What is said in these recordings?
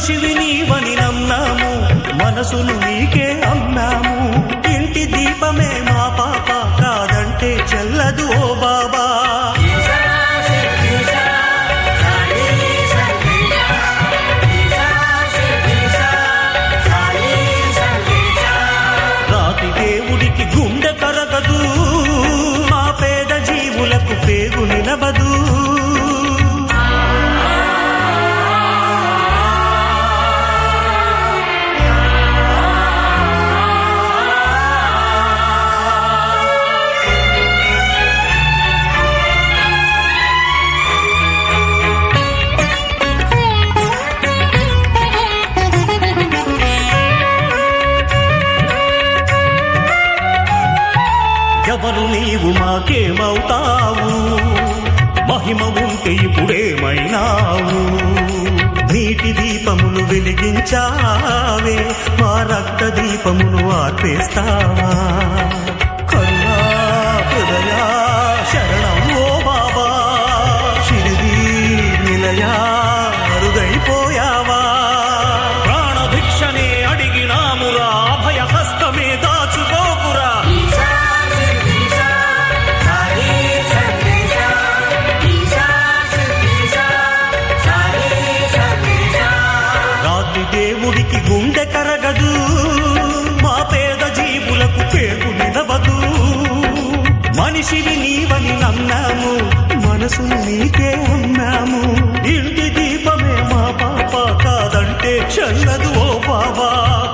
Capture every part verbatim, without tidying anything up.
మనిషివి నీవని నమ్మాము, మనసును నీకే అమ్మాము. ఇంటి దీపమే మా పాప, కాదంటే చెల్లదు ఓ బాబా. రాతి దేవుడికి గుండె కరగదు, మా పేద జీవులకు పేగు నిలబదు. ఎవరు నీవు మాకేమవుతావు, మహిమ ఉంటే ఇప్పుడేమైనావు. నీటి దీపములు వెలిగించావే, మా రక్త దీపమును ఆర్పేస్తావా. కరుణా హృదయా శరణం ఓ బాబా, శిరిడి నిలయా అరుగైపోయావా. ప్రాణభిక్షనే అడిగినామురా, అభయ హస్తమే దాచుకోకురా. దేవుడికి గుండె కరగదు, మా పేద జీవులకు పేగు నిలబదు. మనిషిని నీవని నమ్మాము, మనసును నీకే అమ్మాము. ఇంటి దీపమే మా పాప, కాదంటే చెల్లదు ఓ బాబా.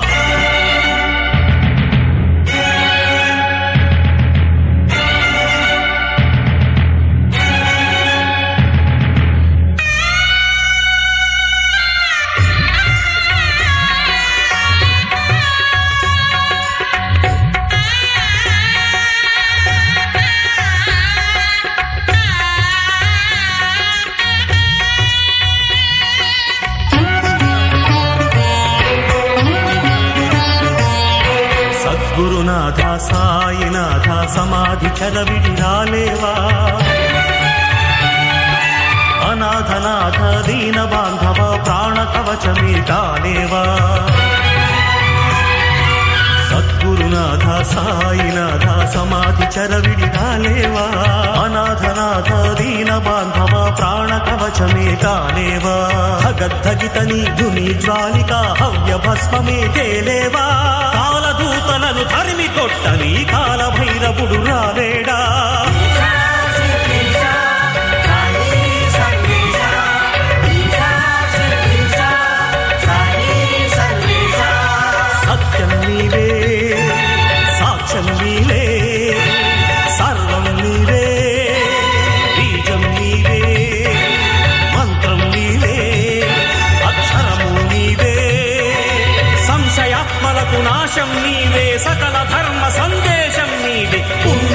గురునాథ సాయినాథ సమాధి చదవిడి రాలేవా. అనాథనాథ దీన బాంధవ ప్రాణ కవచమే కాలేవా. సద్గురునాథ సాయినాథ సమాధి చరవిడి రాలేవా. అనాథనాథ దీన బాంధవ ప్రాణ కవచమే కాలేవా. భగద్ధగితని ధుని జ్వాలిక హవ్య భస్మమే తేలేవా. కాలదూతలను తరిమి కొట్టని కాల భైరవుడు రాలేడా. సత్యం నీవే, సాక్ష్యం నీవే, సర్వం నీవే, బీజం నీవే, మంత్రం నీవే, అక్షరము నీవే, సంశయాత్మలకు నాశం నీవే, సకల ధర్మ సందేశం నీవే.